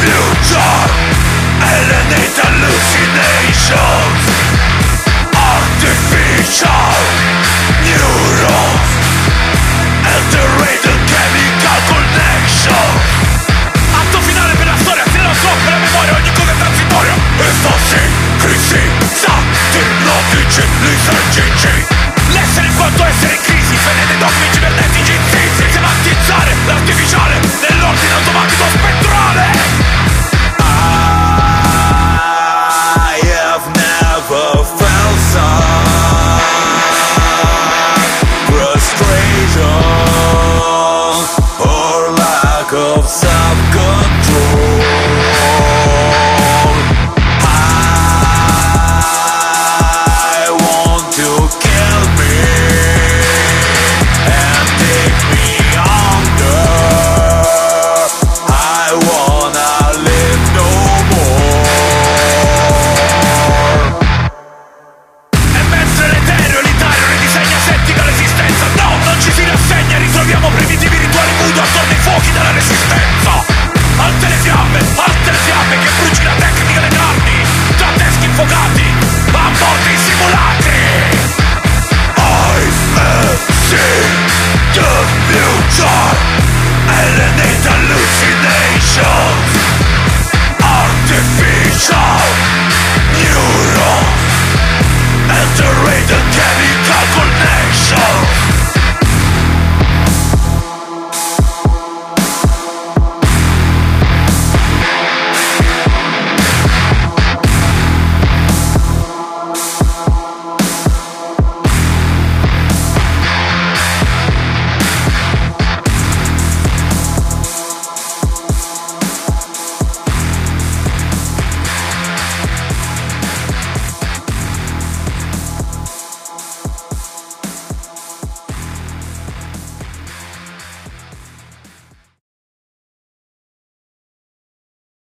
future, alienate hallucinations, artificial neurons, alterated chemical connections. Atto finale per la storia, se lo so, per la memoria, ogni cosa è transitoria. E fossi crisi, stati logici, lisergici. L'essere in quanto essere in crisi, fede dei dogmi cibernetici inzizzi. Semantizzare l'artificiale nell'ordine automatico spettrale. I have never felt such frustration or lack of self-control. I want to kill me and take me under. I wanna live no more. E mentre l'etereo elitario ridisegna settica l'esistenza, no, non ci si rassegna, ritroviamo primitivi rituali voodoo attorno ai fuochi della resistenza. Altre fiamme che bruci la tecnica delle carni, tra teschi infuocati, a morte in simulacri. I am seeing the future.